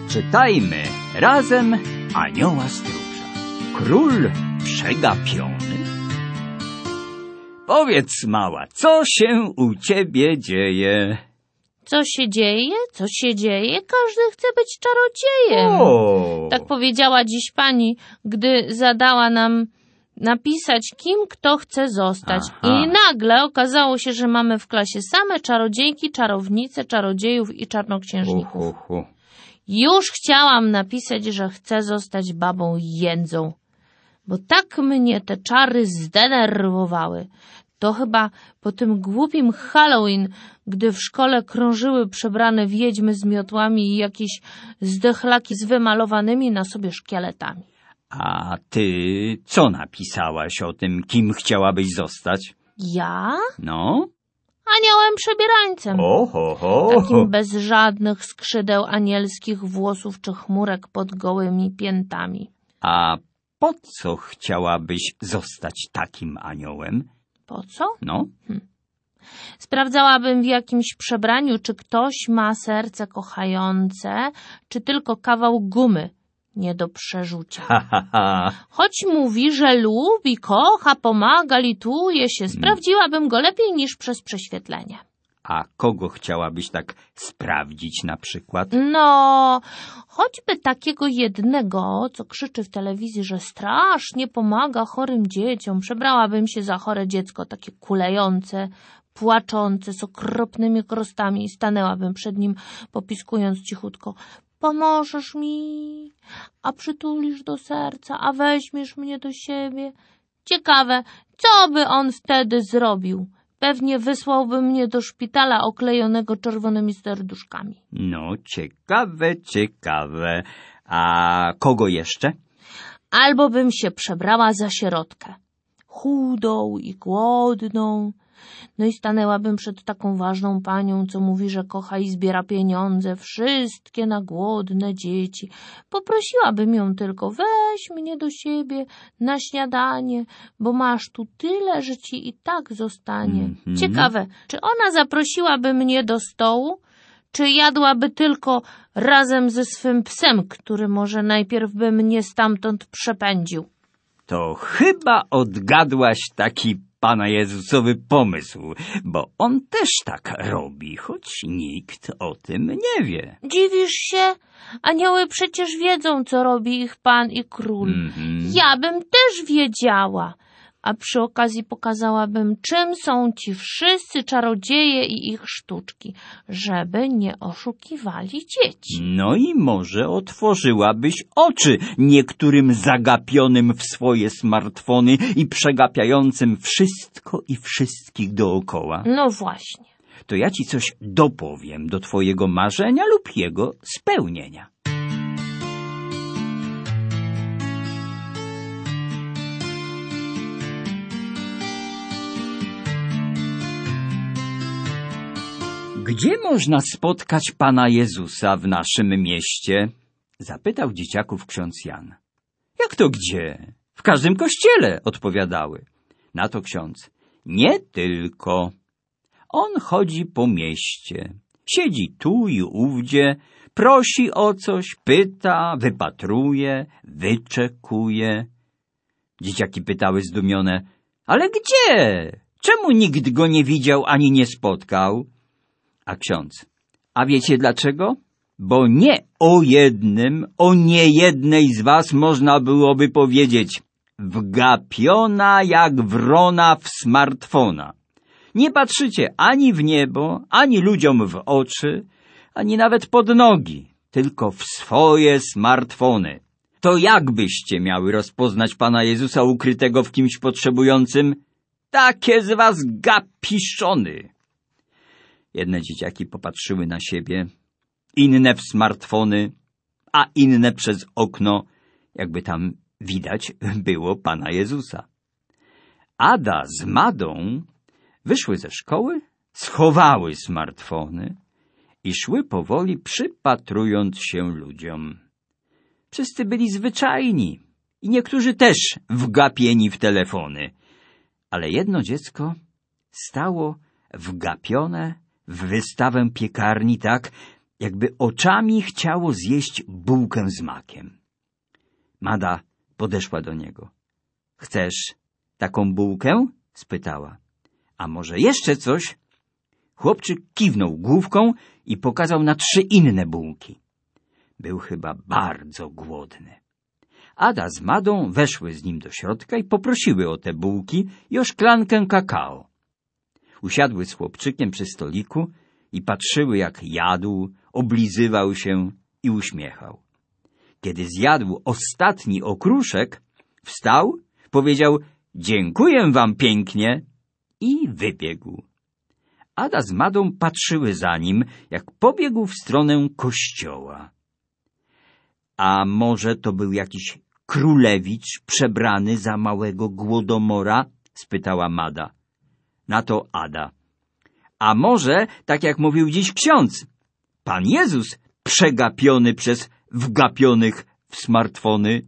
Czytajmy razem Anioła Stróża. Król przegapiony. Powiedz, mała, co się u ciebie dzieje? Co się dzieje? Co się dzieje? Każdy chce być czarodziejem. Tak powiedziała dziś pani, gdy zadała nam napisać, kim kto chce zostać. I nagle okazało się, że mamy w klasie same czarodziejki, czarownice, czarodziejów i czarnoksiężników. Już chciałam napisać, że chcę zostać babą Jędzą, bo tak mnie te czary zdenerwowały. To chyba po tym głupim Halloween, gdy w szkole krążyły przebrane wiedźmy z miotłami i jakieś zdechlaki z wymalowanymi na sobie szkieletami. A ty co napisałaś o tym, kim chciałabyś zostać? Ja? No? Aniołem przebierańcem. Takim bez żadnych skrzydeł anielskich włosów czy chmurek pod gołymi piętami. A po co chciałabyś zostać takim aniołem? Po co? No? Sprawdzałabym w jakimś przebraniu, czy ktoś ma serce kochające, czy tylko kawał gumy nie do przerzucia. Choć mówi, że lubi, kocha, pomaga, lituje się, sprawdziłabym go lepiej niż przez prześwietlenie. A kogo chciałabyś tak sprawdzić na przykład? No, choćby takiego jednego, co krzyczy w telewizji, że strasznie pomaga chorym dzieciom. Przebrałabym się za chore dziecko, takie kulejące, płaczące, z okropnymi krostami i stanęłabym przed nim, popiskując cichutko: pomożesz mi, a przytulisz do serca, a weźmiesz mnie do siebie. Ciekawe, co by on wtedy zrobił? Pewnie wysłałby mnie do szpitala oklejonego czerwonymi serduszkami. No, ciekawe. A kogo jeszcze? Albo bym się przebrała za sierotkę. Chudą i głodną. No i stanęłabym przed taką ważną panią, co mówi, że kocha i zbiera pieniądze, wszystkie na głodne dzieci. Poprosiłabym ją tylko: weź mnie do siebie na śniadanie, bo masz tu tyle, że ci i tak zostanie. Ciekawe, czy ona zaprosiłaby mnie do stołu, czy jadłaby tylko razem ze swym psem, który może najpierw by mnie stamtąd przepędził? To chyba odgadłaś taki Pana Jezusowy pomysł, bo on też tak robi, choć nikt o tym nie wie. Dziwisz się? Anioły przecież wiedzą, co robi ich Pan i Król. Ja bym też wiedziała. A przy okazji pokazałabym, czym są ci wszyscy czarodzieje i ich sztuczki, żeby nie oszukiwali dzieci. No i może otworzyłabyś oczy niektórym zagapionym w swoje smartfony i przegapiającym wszystko i wszystkich dookoła. No właśnie. To ja ci coś dopowiem do twojego marzenia lub jego spełnienia. Gdzie można spotkać Pana Jezusa w naszym mieście? Zapytał dzieciaków ksiądz Jan. Jak to gdzie? W każdym kościele, odpowiadały. Na to ksiądz: nie tylko. On chodzi po mieście. Siedzi tu i ówdzie, prosi o coś, pyta, wypatruje, wyczekuje. Dzieciaki pytały zdumione: ale gdzie? Czemu nikt go nie widział ani nie spotkał? A ksiądz: a wiecie dlaczego? Bo nie o jednym, o niejednej z was można byłoby powiedzieć: wgapiona jak wrona w smartfona. Nie patrzycie ani w niebo, ani ludziom w oczy, ani nawet pod nogi, tylko w swoje smartfony. To jak byście miały rozpoznać Pana Jezusa ukrytego w kimś potrzebującym? Takie z was gapiszony! Jedne dzieciaki popatrzyły na siebie, inne w smartfony, a inne przez okno, jakby tam widać było Pana Jezusa. Ada z Madą wyszły ze szkoły, schowały smartfony i szły powoli, przypatrując się ludziom. Wszyscy byli zwyczajni i niektórzy też wgapieni w telefony, ale jedno dziecko stało wgapione w wystawę piekarni tak, jakby oczami chciało zjeść bułkę z makiem. Mada podeszła do niego. — Chcesz taką bułkę? — spytała. — A może jeszcze coś? Chłopczyk kiwnął główką i pokazał na 3 inne bułki. Był chyba bardzo głodny. Ada z Madą weszły z nim do środka i poprosiły o te bułki i o szklankę kakao. Usiadły z chłopczykiem przy stoliku i patrzyły, jak jadł, oblizywał się i uśmiechał. Kiedy zjadł ostatni okruszek, wstał, powiedział: „Dziękuję wam pięknie” i wybiegł. Ada z Madą patrzyły za nim, jak pobiegł w stronę kościoła. A może to był jakiś królewicz przebrany za małego głodomora? Spytała Mada. Na to Ada. A może, tak jak mówił dziś ksiądz, Pan Jezus przegapiony przez wgapionych w smartfony?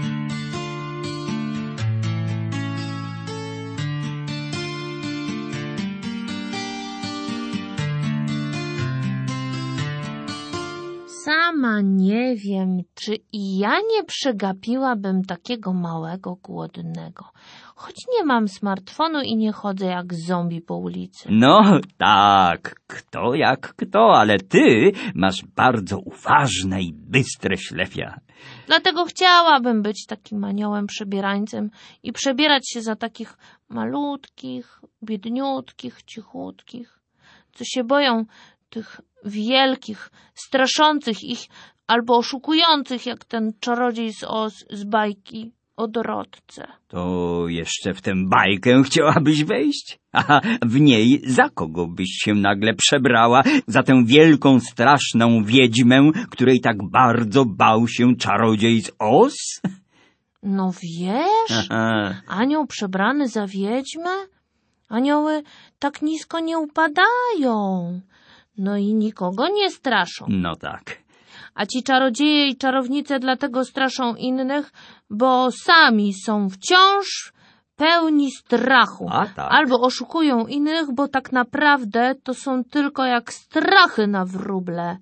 Sama nie wiem, czy i ja nie przegapiłabym takiego małego głodnego. Choć nie mam smartfonu i nie chodzę jak zombie po ulicy. No tak, kto jak kto, ale ty masz bardzo uważne i bystre ślefia. Dlatego chciałabym być takim aniołem przebierańcem i przebierać się za takich malutkich, biedniutkich, cichutkich, co się boją tych wielkich, straszących ich albo oszukujących, jak ten czarodziej z Oz z bajki o Dorotce. To jeszcze w tę bajkę chciałabyś wejść? A w niej za kogo byś się nagle przebrała? Za tę wielką, straszną wiedźmę, której tak bardzo bał się czarodziej z Oz? No wiesz, anioł przebrany za wiedźmę? Anioły tak nisko nie upadają. No i nikogo nie straszą. No tak. A ci czarodzieje i czarownice dlatego straszą innych, bo sami są wciąż pełni strachu. A tak. Albo oszukują innych, bo tak naprawdę to są tylko jak strachy na wróble.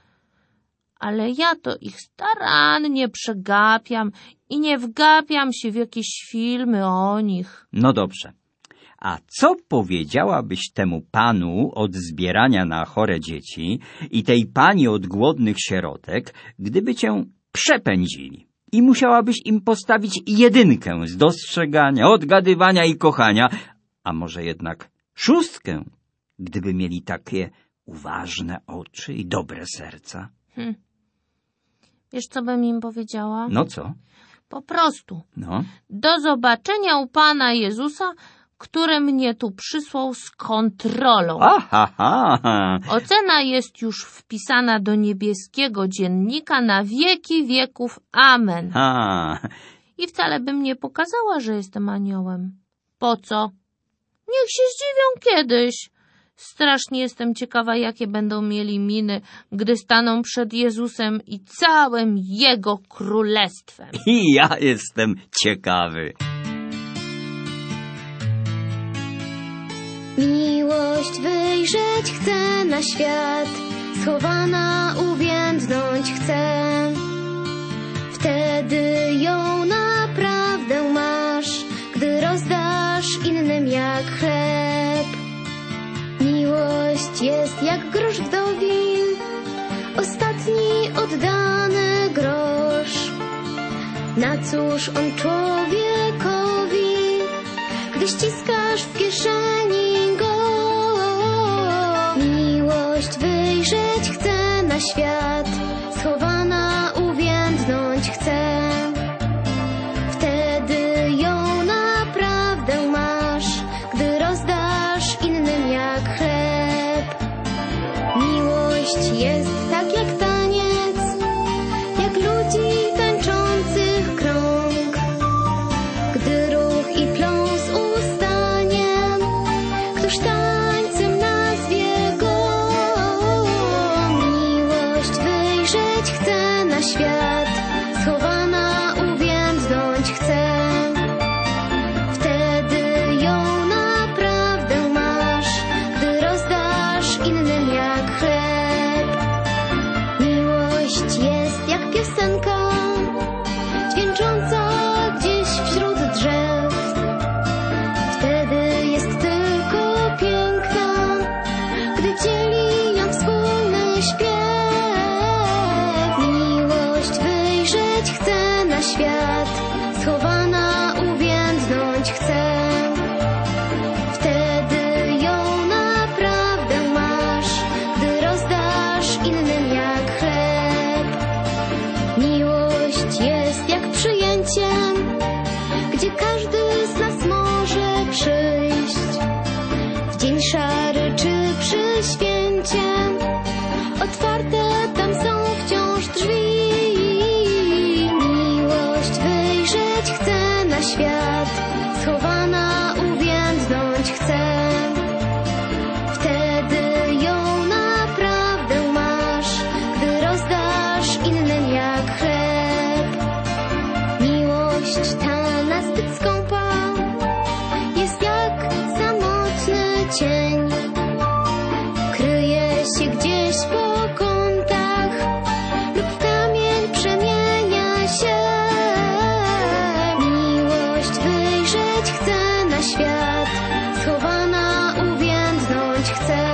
Ale ja to ich starannie przegapiam i nie wgapiam się w jakieś filmy o nich. No dobrze. A co powiedziałabyś temu panu od zbierania na chore dzieci i tej pani od głodnych sierotek, gdyby cię przepędzili i musiałabyś im postawić 1 z dostrzegania, odgadywania i kochania, a może jednak 6, gdyby mieli takie uważne oczy i dobre serca? Wiesz, co bym im powiedziała? No co? Po prostu. No. Do zobaczenia u Pana Jezusa, który mnie tu przysłał z kontrolą. Aha. Ocena jest już wpisana do niebieskiego dziennika na wieki wieków. Amen. I wcale bym nie pokazała, że jestem aniołem. Po co? Niech się zdziwią kiedyś. Strasznie jestem ciekawa, jakie będą mieli miny, gdy staną przed Jezusem i całym Jego królestwem. I ja jestem ciekawy. Miłość wyjrzeć chcę na świat, schowana uwiędnąć chcę. Wtedy ją naprawdę masz, gdy rozdasz innym jak chleb. Miłość jest jak grosz wdowi, ostatni oddany grosz. Na cóż on człowiekowi, gdy ściskasz w kieszeni go? Miłość wyjrzeć chcę na świat, schowana uwiędnąć chcę. Wtedy ją naprawdę masz, gdy rozdasz innym jak chleb. Miłość jest tak jak taniec, jak ludzi tańczących krąg. Gdy ruch i pląs ustanie, któż tańcem nazwie go? Miłość wyjrzeć chcę na świat, schowana uwiędnąć chcę. Wtedy ją naprawdę masz, gdy rozdasz innym jak chleb. Dzień szary czy przy święcie, otwarte tam są wciąż drzwi. Miłość wyjrzeć chce na świat, schowana uwiędnąć chce. Wtedy ją naprawdę masz, gdy rozdasz innym jak chleb. Miłość ta nazbyt skąpa jest jak samotny cień. Kryje się gdzieś po kątach lub w kamień przemienia się. Miłość wyjrzeć chce na świat, schowana uwiędnąć chce.